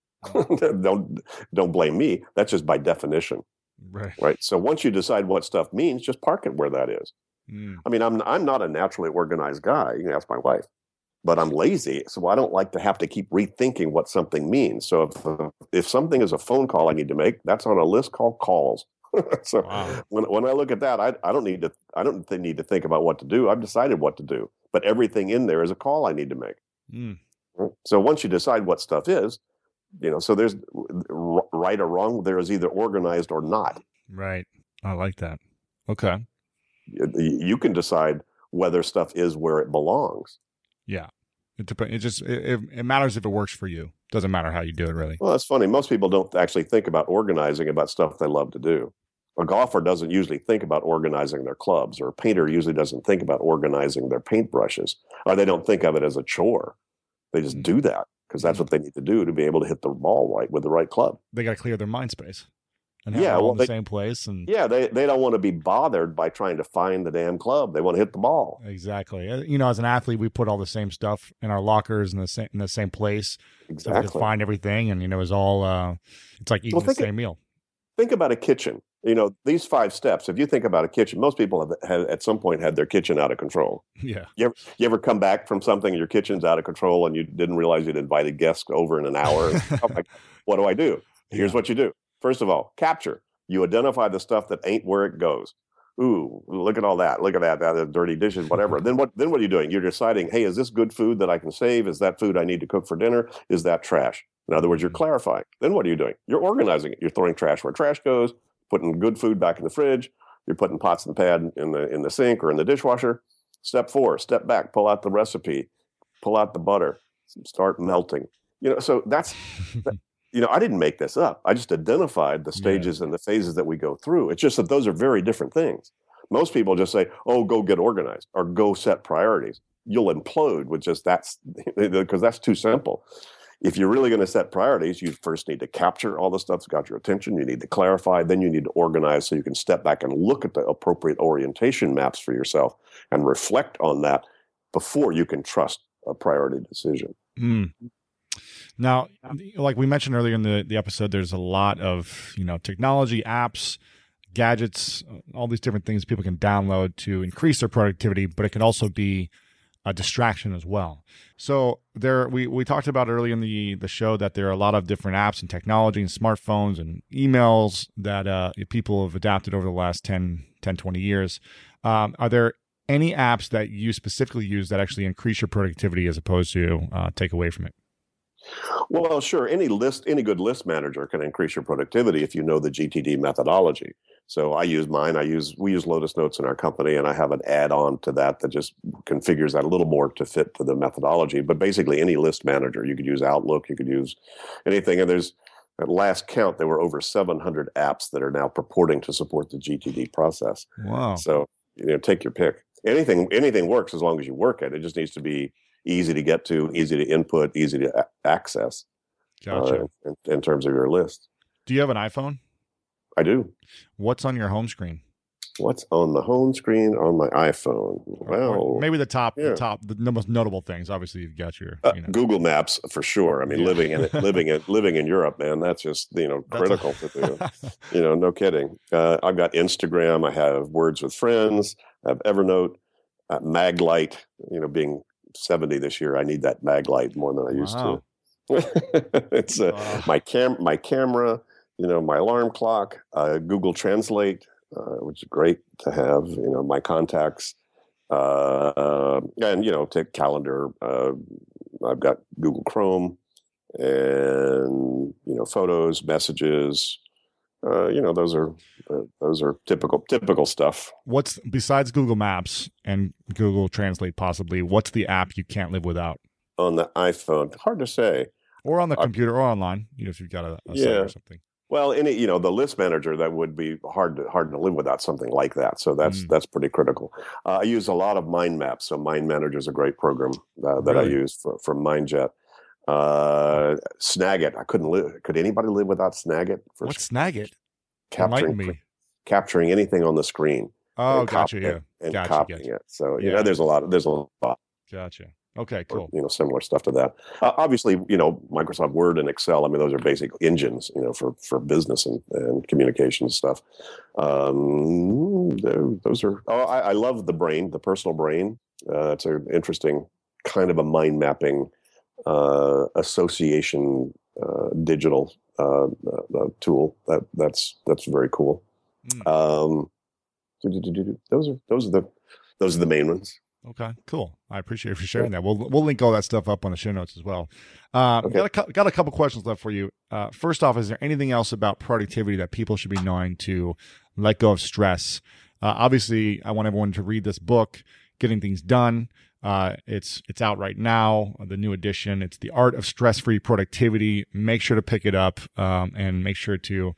S6: Don't blame me. That's just by definition. Right. So once you decide what stuff means, just park it where that is. I mean, I'm not a naturally organized guy. You can ask my wife, but I'm lazy, so I don't like to have to keep rethinking what something means. So if something is a phone call I need to make, that's on a list called calls. So when I look at that, I don't need to think about what to do. I've decided what to do, but everything in there is a call I need to make. So once you decide what stuff is, so there's right or wrong. There is either organized or not. Right.
S1: I like that. Okay.
S6: You can decide whether stuff is where it belongs.
S1: Yeah. It matters if it works for you. Doesn't matter how you do it, really.
S6: Well, that's funny. Most people don't actually think about organizing about stuff they love to do. A golfer doesn't usually think about organizing their clubs, or a painter usually doesn't think about organizing their paintbrushes, or they don't think of it as a chore. They just do that because that's what they need to do to be able to hit the ball right with the right club.
S1: They got to clear their mind space and have it all in the same place. And
S6: they don't want to be bothered by trying to find the damn club. They want to hit the ball.
S1: Exactly. As an athlete, we put all the same stuff in our lockers in the same place.
S6: Exactly.
S1: So we can find everything, and it's all it's like eating the same meal.
S6: Think about a kitchen. These 5 steps. If you think about a kitchen, most people have at some point had their kitchen out of control.
S1: Yeah.
S6: You ever come back from something and your kitchen's out of control and you didn't realize you'd invited guests over in an hour? What do I do? Here's what you do. First of all, capture. You identify the stuff that ain't where it goes. Ooh, look at all that. Look at that dirty dishes, whatever. Then what are you doing? You're deciding, hey, is this good food that I can save? Is that food I need to cook for dinner? Is that trash? In other words, you're clarifying. Then what are you doing? You're organizing it. You're throwing trash where trash goes, putting good food back in the fridge. You're putting pots and pans in the sink or in the dishwasher. Step 4, step back, pull out the recipe, pull out the butter, start melting. So that's, I didn't make this up. I just identified the stages and the phases that we go through. It's just that those are very different things. Most people just say, oh, go get organized or go set priorities. You'll implode with just because that's too simple. If you're really going to set priorities, you first need to capture all the stuff that's got your attention. You need to clarify. Then you need to organize so you can step back and look at the appropriate orientation maps for yourself and reflect on that before you can trust a priority decision.
S1: Now, like we mentioned earlier in the episode, there's a lot of technology, apps, gadgets, all these different things people can download to increase their productivity, but it can also be a distraction as well. So we talked about earlier in the show that there are a lot of different apps and technology and smartphones and emails that people have adapted over the last 10, 20 years. Are there any apps that you specifically use that actually increase your productivity as opposed to take away from it?
S6: Well, sure. Any good list manager can increase your productivity if you know the GTD methodology. So I use mine. We use Lotus Notes in our company, and I have an add-on to that just configures that a little more to fit to the methodology. But basically, any list manager, you could use Outlook, you could use anything. And there's, at last count, there were over 700 apps that are now purporting to support the GTD process.
S1: Wow.
S6: So, take your pick. Anything works as long as you work it. It just needs to be easy to get to, easy to input, easy to access.
S1: Gotcha.
S6: In terms of your list.
S1: Do you have an iPhone?
S6: I do.
S1: What's on your home screen?
S6: What's on the home screen on my iPhone? Well,
S1: or maybe the most notable things. Obviously, you've got your
S6: Google Maps for sure. I mean, living in Europe, man, that's just critical to do. No kidding. I've got Instagram. I have Words with Friends. I have Evernote, Maglite. Being 70 this year, I need that Maglite more than I used to. It's my camera. My alarm clock, Google Translate, which is great to have, my contacts, and, take calendar. I've got Google Chrome and, photos, messages, those are typical stuff.
S1: What's, besides Google Maps and Google Translate, possibly, what's the app you can't live without?
S6: On the iPhone, hard to say. Or
S1: on the computer or online, if you've got a site or something.
S6: Well, the list manager, that would be hard to live without something like that. So that's pretty critical. I use a lot of mind maps. So Mind Manager is a great program that I use from MindJet. Snagit, I couldn't live. Could anybody live without Snagit?
S1: What's Snagit?
S6: Capturing anything on the screen.
S1: Oh, gotcha.
S6: Copying it. So there's a lot.
S1: Gotcha. Okay, cool.
S6: Similar stuff to that. Obviously, Microsoft Word and Excel. I mean, those are basic engines, for business and communication stuff. Those are. I love the brain, the personal brain. It's an interesting kind of a mind mapping association digital tool. That's very cool. Those are the main ones.
S1: Okay, cool. I appreciate you for sharing that. We'll link all that stuff up on the show notes as well. Okay. Got a couple questions left for you. First off, is there anything else about productivity that people should be knowing to let go of stress? Obviously, I want everyone to read this book, Getting Things Done. It's out right now, the new edition. It's The Art of Stress-Free Productivity. Make sure to pick it up and make sure to,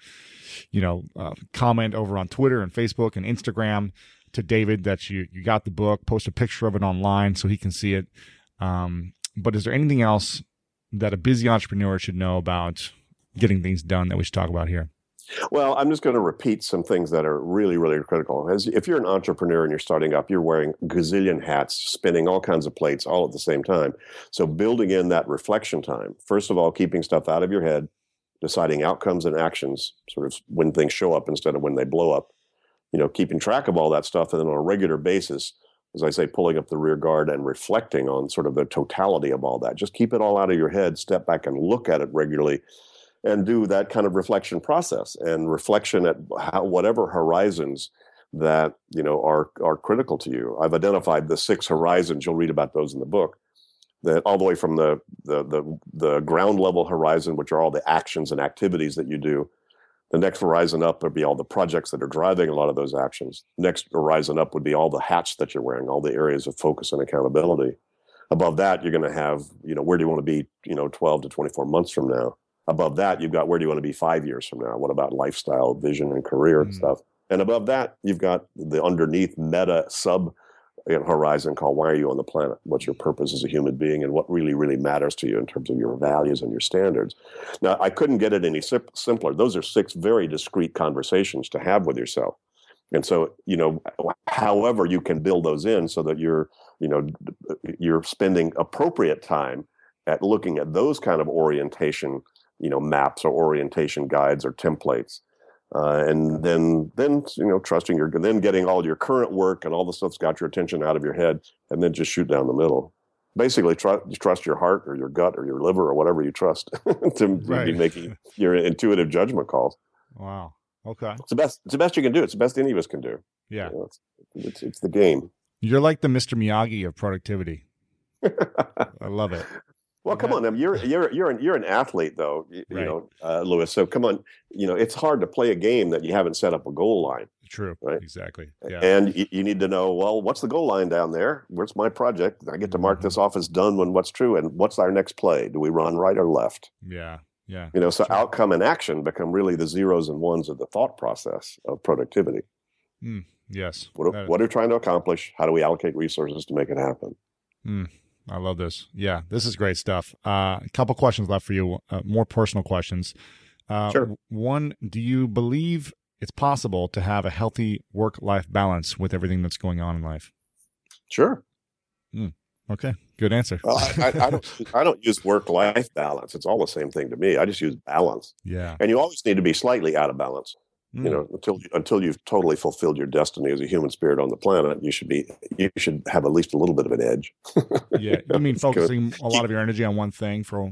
S1: comment over on Twitter and Facebook and Instagram to David that you got the book, post a picture of it online so he can see it. But is there anything else that a busy entrepreneur should know about getting things done that we should talk about here?
S6: Well, I'm just going to repeat some things that are really, really critical. If you're an entrepreneur and you're starting up, you're wearing a gazillion hats, spinning all kinds of plates all at the same time. So building in that reflection time, first of all, keeping stuff out of your head, deciding outcomes and actions, sort of when things show up instead of when they blow up. Keeping track of all that stuff, and then on a regular basis, as I say, pulling up the rear guard and reflecting on sort of the totality of all that. Just keep it all out of your head, step back and look at it regularly, and do that kind of reflection process and reflection at whatever horizons that are critical to you. I've identified the 6 horizons. You'll read about those in the book. That all the way from the ground level horizon, which are all the actions and activities that you do. The next horizon up would be all the projects that are driving a lot of those actions. Next horizon up would be all the hats that you're wearing, all the areas of focus and accountability. Above that, you're going to have, where do you want to be, 12 to 24 months from now? Above that, you've got where do you want to be 5 years from now? What about lifestyle, vision, and career stuff? And above that, you've got the underneath meta sub horizon called why are you on the planet? What's your purpose as a human being, and what really, really matters to you in terms of your values and your standards? Now, I couldn't get it any simpler. Those are 6 very discrete conversations to have with yourself. And so, however you can build those in so that you're spending appropriate time at looking at those kind of orientation, maps or orientation guides or templates. And then trusting then getting all your current work and all the stuff that's got your attention out of your head, and then just shoot down the middle. Basically, trust your heart or your gut or your liver or whatever you trust to be making your intuitive judgment calls.
S1: Wow. Okay.
S6: It's the best you can do. It's the best any of us can do.
S1: Yeah.
S6: It's the game.
S1: You're like the Mr. Miyagi of productivity. I love it.
S6: Well, come on. I mean, you're an athlete, though. You
S1: Right.
S6: know, Louis. So come on. You know, it's hard to play a game that you haven't set up a goal line.
S1: True.
S6: Right.
S1: Exactly. Yeah.
S6: And you need to know, well, what's the goal line down there? Where's my project? I get to mark this off as done when what's true, and what's our next play? Do we run right or left?
S1: Yeah. Yeah.
S6: You know, so outcome and action become really the zeros and ones of the thought process of productivity.
S1: Yes.
S6: What are we trying to accomplish? How do we allocate resources to make it happen?
S1: I love this. Yeah, this is great stuff. A couple questions left for you, more personal questions.
S6: Sure.
S1: One, do you believe it's possible to have a healthy work-life balance with everything that's going on in life?
S6: Sure.
S1: Okay, good answer.
S6: Well, I don't use work-life balance. It's all the same thing to me. I just use balance.
S1: Yeah.
S6: And you always need to be slightly out of balance. You know, until you've totally fulfilled your destiny as a human spirit on the planet, you should have at least a little bit of an edge.
S1: Yeah, you mean focusing a lot of your energy on one thing for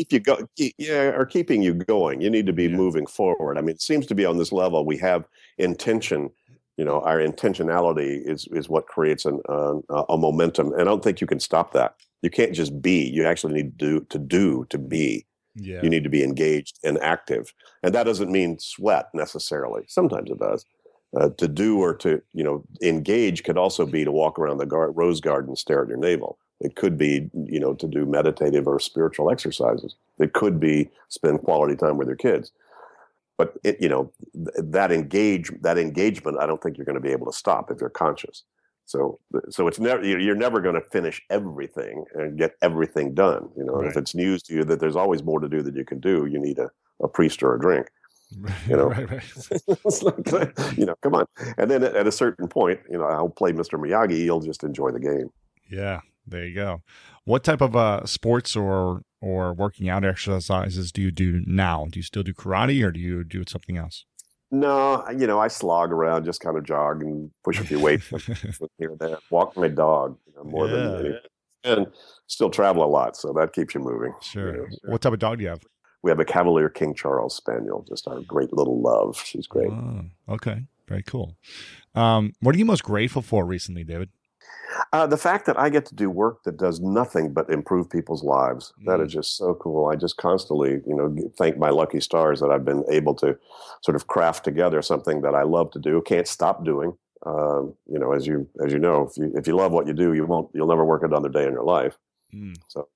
S6: keeping you going. You need to be moving forward. I mean, it seems to be on this level we have intention. You know, our intentionality is what creates a momentum, and I don't think you can stop that. You can't just be. You actually need to be.
S1: Yeah.
S6: You need to be engaged and active. And that doesn't mean sweat necessarily. Sometimes it does. To do or to, engage could also be to walk around the rose garden and stare at your navel. It could be, to do meditative or spiritual exercises. It could be spend quality time with your kids. But, that engagement, I don't think you're going to be able to stop if you're conscious. So it's never, you're never going to finish everything and get everything done.
S1: Right.
S6: If it's news to you that there's always more to do than you can do, you need a priest or a drink.
S1: Right.
S6: It's like, come on. And then at a certain point, I'll play Mr. Miyagi. You'll just enjoy the game.
S1: Yeah, there you go. What type of sports or working out exercises do you do now? Do you still do karate or do you do something else?
S6: No, I slog around, just kind of jog and push a few weights here and there. Walk my dog more than anything. And still travel a lot, so that keeps you moving.
S1: Sure. What type of dog do you have?
S6: We have a Cavalier King Charles Spaniel, just our great little love. She's great.
S1: Oh, okay. Very cool. What are you most grateful for recently, David?
S6: The fact that I get to do work that does nothing but improve people's lives. That is just so cool. I just constantly, thank my lucky stars that I've been able to sort of craft together something that I love to do, can't stop doing. As you know, if you love what you do, you'll never work another day in your life. So,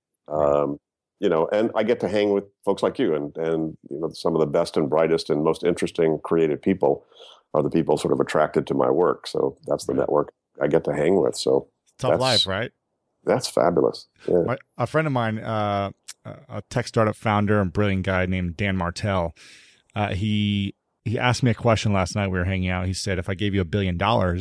S6: and I get to hang with folks like you and some of the best and brightest and most interesting creative people are the people sort of attracted to my work. So that's the network I get to hang with. So
S1: tough life, right?
S6: That's fabulous. Yeah.
S1: A friend of mine, a tech startup founder and brilliant guy named Dan Martell, he asked me a question last night. We were hanging out. He said, if I gave you $1 billion,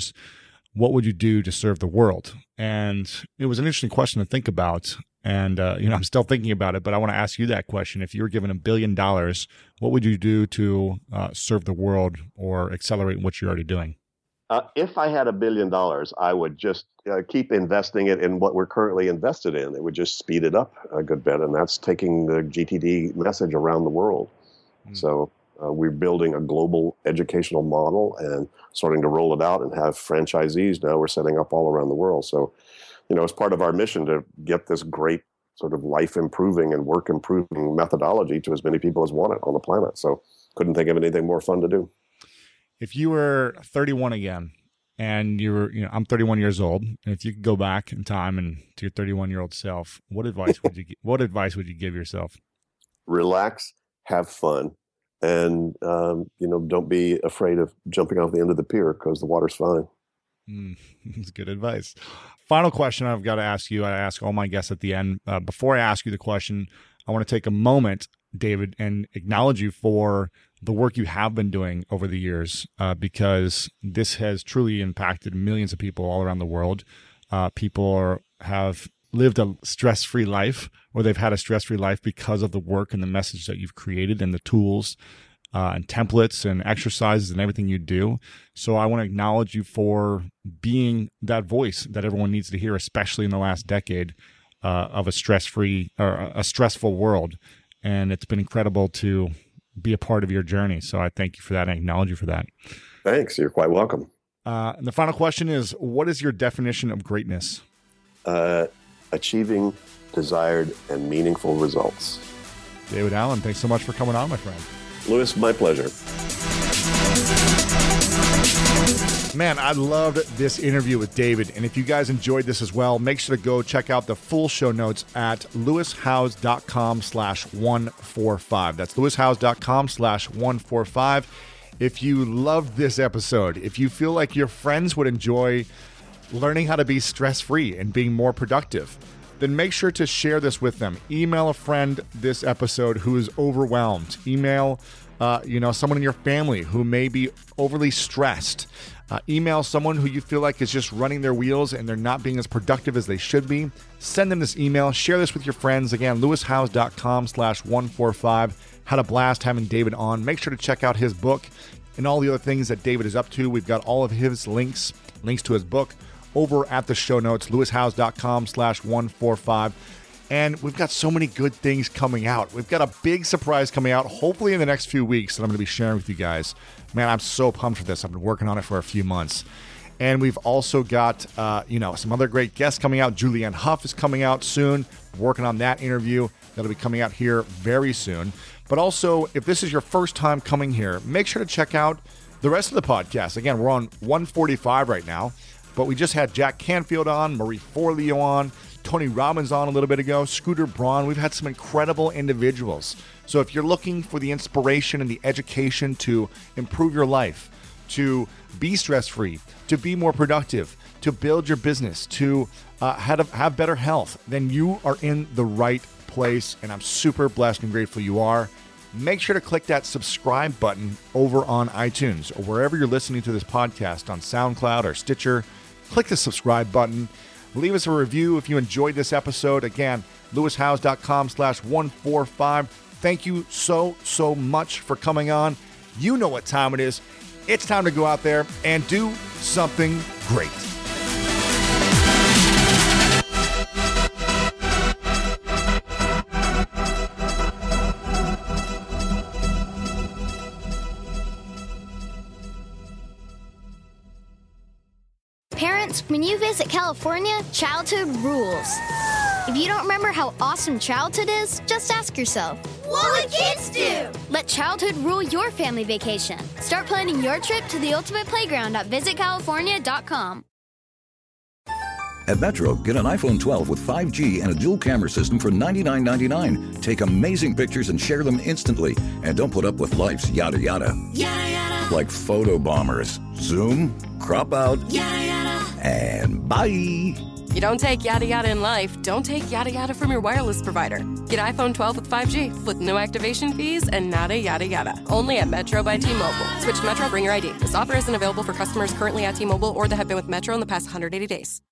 S1: what would you do to serve the world? And it was an interesting question to think about. And, I'm still thinking about it, but I want to ask you that question. If you were given $1 billion, what would you do to serve the world or accelerate what you're already doing?
S6: If I had $1 billion, I would just keep investing it in what we're currently invested in. It would just speed it up a good bit, and that's taking the GTD message around the world. So we're building a global educational model and starting to roll it out and have franchisees now we're setting up all around the world. So, it's part of our mission to get this great sort of life-improving and work-improving methodology to as many people as want it on the planet. So couldn't think of anything more fun to do.
S1: If you were 31 again and you were, I'm 31 years old, and if you could go back in time and to your 31-year-old self, what advice would you give yourself? Relax,
S6: have fun, and, don't be afraid of jumping off the end of the pier because the water's fine.
S1: That's good advice. Final question I've got to ask you. I ask all my guests at the end. Before I ask you the question, I want to take a moment, David, and acknowledge you for the work you have been doing over the years, because this has truly impacted millions of people all around the world. People have lived a stress-free life, or they've had a stress-free life because of the work and the message that you've created and the tools and templates and exercises and everything you do. So I want to acknowledge you for being that voice that everyone needs to hear, especially in the last decade of a stress-free or a stressful world. And it's been incredible to be a part of your journey. So I thank you for that and acknowledge you for that.
S6: Thanks. You're quite welcome.
S1: And the final question is, what is your definition of greatness?
S6: Achieving desired and meaningful results.
S1: David Allen, thanks so much for coming on, my friend.
S6: Louis, my pleasure.
S1: Man, I loved this interview with David, and if you guys enjoyed this as well, make sure to go check out the full show notes at lewishowes.com/145. That's lewishowes.com/145. If you loved this episode, if you feel like your friends would enjoy learning how to be stress-free and being more productive, then make sure to share this with them. Email a friend this episode who is overwhelmed. Email someone in your family who may be overly stressed. Email someone who you feel like is just running their wheels and they're not being as productive as they should be. Send them this email. Share this with your friends. Again, lewishowes.com/145. Had a blast having David on. Make sure to check out his book and all the other things that David is up to. We've got all of his links to his book over at the show notes, lewishowes.com/145. And we've got so many good things coming out. We've got a big surprise coming out, hopefully in the next few weeks, that I'm going to be sharing with you guys. Man, I'm so pumped for this. I've been working on it for a few months. And we've also got, some other great guests coming out. Julianne Hough is coming out soon. Working on that interview. That'll be coming out here very soon. But also, if this is your first time coming here, make sure to check out the rest of the podcast. Again, we're on 145 right now. But we just had Jack Canfield on, Marie Forleo on, Tony Robbins on a little bit ago, Scooter Braun. We've had some incredible individuals. So if you're looking for the inspiration and the education to improve your life, to be stress-free, to be more productive, to build your business, to have better health, then you are in the right place. And I'm super blessed and grateful you are. Make sure to click that subscribe button over on iTunes or wherever you're listening to this podcast, on SoundCloud or Stitcher. Click the subscribe button. Leave us a review if you enjoyed this episode. Again, lewishowes.com/145. Thank you so much for coming on. You know what time it is. It's time to go out there and do something great.
S10: Parents, when you visit California, childhood rules. If you don't remember how awesome childhood is, just ask yourself, what would kids do? Let childhood rule your family vacation. Start planning your trip to the ultimate playground at visitcalifornia.com.
S11: At Metro, get an iPhone 12 with 5G and a dual camera system for $99.99. Take amazing pictures and share them instantly. And don't put up with life's yada yada.
S12: Yada yada.
S11: Like photo bombers. Zoom, crop out,
S12: yada yada.
S11: And bye.
S13: You don't take yada yada in life, don't take yada yada from your wireless provider. Get iPhone 12 with 5G with no activation fees and nada yada yada. Only at Metro by T-Mobile. Switch to Metro, bring your ID. This offer isn't available for customers currently at T-Mobile or that have been with Metro in the past 180 days.